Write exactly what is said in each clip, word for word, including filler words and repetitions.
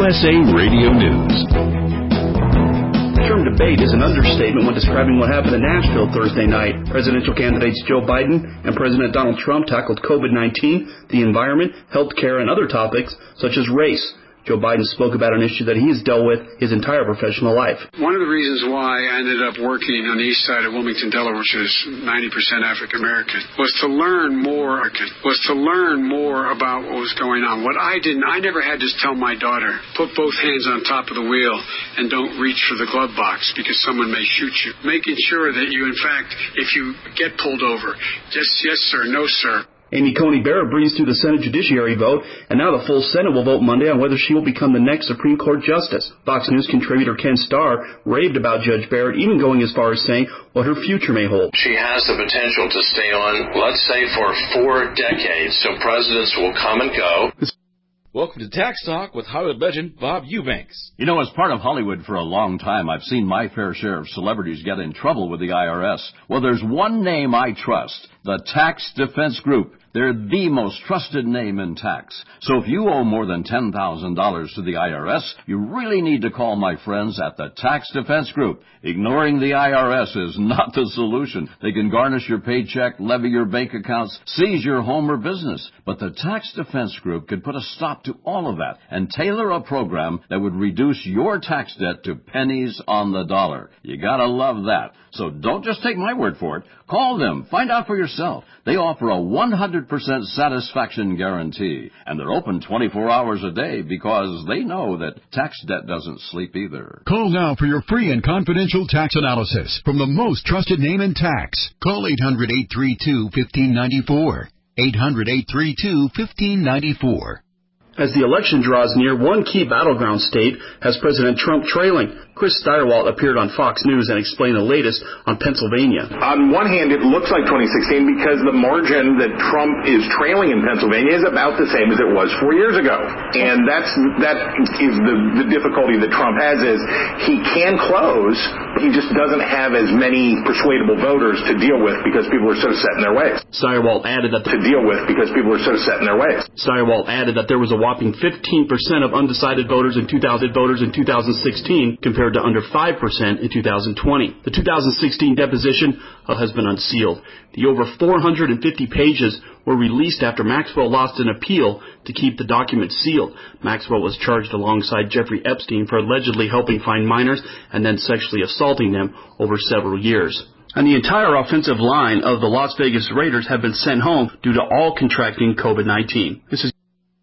S A Radio News. The term debate is an understatement when describing what happened in Nashville Thursday night. Presidential candidates Joe Biden and President Donald Trump tackled COVID nineteen, the environment, health care, and other topics such as race. Joe Biden spoke about an issue that he has dealt with his entire professional life. One of the reasons why I ended up working on the east side of Wilmington, Delaware, which is ninety percent African American, was to learn more, was to learn more about what was going on. What I didn't, I never had to tell my daughter, put both hands on top of the wheel and don't reach for the glove box because someone may shoot you. Making sure that you, in fact, if you get pulled over, just yes sir, no sir. Amy Coney Barrett breezed through the Senate Judiciary vote, and now the full Senate will vote Monday on whether she will become the next Supreme Court justice. Fox News contributor Ken Starr raved about Judge Barrett, even going as far as saying what her future may hold. She has the potential to stay on, let's say, for four decades, so presidents will come and go. Welcome to Tax Talk with Hollywood legend Bob Eubanks. You know, as part of Hollywood for a long time, I've seen my fair share of celebrities get in trouble with the I R S. Well, there's one name I trust, the Tax Defense Group. They're the most trusted name in tax. So if you owe more than ten thousand dollars to the I R S, you really need to call my friends at the Tax Defense Group. Ignoring the I R S is not the solution. They can garnish your paycheck, levy your bank accounts, seize your home or business. But the Tax Defense Group could put a stop to all of that and tailor a program that would reduce your tax debt to pennies on the dollar. You gotta love that. So don't just take my word for it. Call them. Find out for yourself. They offer a one hundred percent satisfaction guarantee. And they're open twenty-four hours a day because they know that tax debt doesn't sleep either. Call now for your free and confidential tax analysis from the most trusted name in tax. Call eight hundred, eight three two, one five nine four. eight hundred, eight three two, one five nine four. As the election draws near, one key battleground state has President Trump trailing. Chris Steyerwalt appeared on Fox News and explained the latest on Pennsylvania. On one hand, it looks like twenty sixteen because the margin that Trump is trailing in Pennsylvania is about the same as it was four years ago. And that's that is the, the difficulty that Trump has is he can close, but he just doesn't have as many persuadable voters to deal with because people are so set in their ways. Steyerwalt added that to deal with because people are so set in their ways. Steyerwalt added that there was a whopping fifteen percent of undecided voters in two thousand voters in two thousand sixteen compared to under five percent in two thousand twenty. The two thousand sixteen deposition has been unsealed. The over four hundred fifty pages were released after Maxwell lost an appeal to keep the documents sealed. Maxwell was charged alongside Jeffrey Epstein for allegedly helping find minors and then sexually assaulting them over several years. And the entire offensive line of the Las Vegas Raiders have been sent home due to all contracting COVID nineteen. This is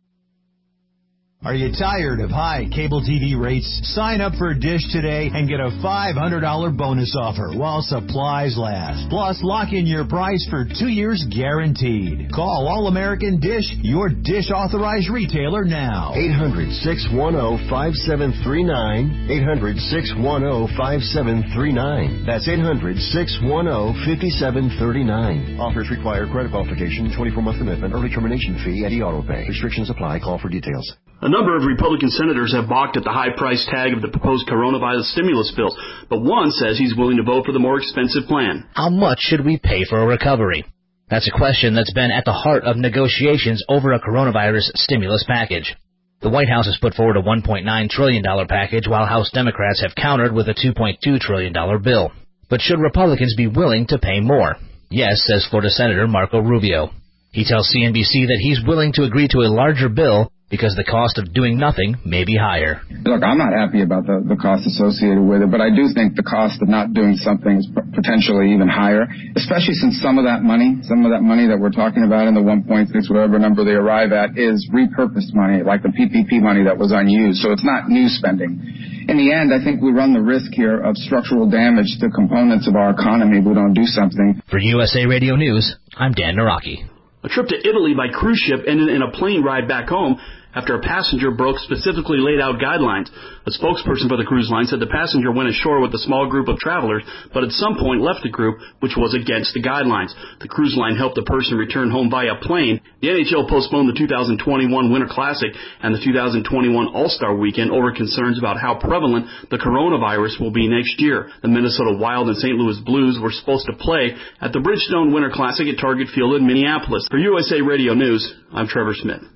Are you tired of high cable T V rates? Sign up for Dish today and get a five hundred dollars bonus offer while supplies last. Plus, lock in your price for two years guaranteed. Call All-American Dish, your Dish authorized retailer now. eight hundred, six one zero, five seven three nine. eight hundred, six one zero, five seven three nine. That's eight hundred, six one zero, five seven three nine. Offers require credit qualification, twenty-four month commitment, early termination fee, and e-auto pay. Restrictions apply. Call for details. A number of Republican senators have balked at the high price tag of the proposed coronavirus stimulus bill, but one says he's willing to vote for the more expensive plan. How much should we pay for a recovery? That's a question that's been at the heart of negotiations over a coronavirus stimulus package. The White House has put forward a one point nine trillion dollars package, while House Democrats have countered with a two point two trillion dollars bill. But should Republicans be willing to pay more? Yes, says Florida Senator Marco Rubio. He tells C N B C that he's willing to agree to a larger bill because the cost of doing nothing may be higher. Look, I'm not happy about the, the cost associated with it, but I do think the cost of not doing something is potentially even higher, especially since some of that money, some of that money that we're talking about in the one point six, whatever number they arrive at, is repurposed money, like the P P P money that was unused. So it's not new spending. In the end, I think we run the risk here of structural damage to components of our economy if we don't do something. For U S A Radio News, I'm Dan Naraki. A trip to Italy by cruise ship ended in a plane ride back home after a passenger broke specifically laid out guidelines. A spokesperson for the cruise line said the passenger went ashore with a small group of travelers, but at some point left the group, which was against the guidelines. The cruise line helped the person return home via plane. The N H L postponed the two thousand twenty-one Winter Classic and the two thousand twenty-one All-Star Weekend over concerns about how prevalent the coronavirus will be next year. The Minnesota Wild and Saint Louis Blues were supposed to play at the Bridgestone Winter Classic at Target Field in Minneapolis. For U S A Radio News, I'm Trevor Smith.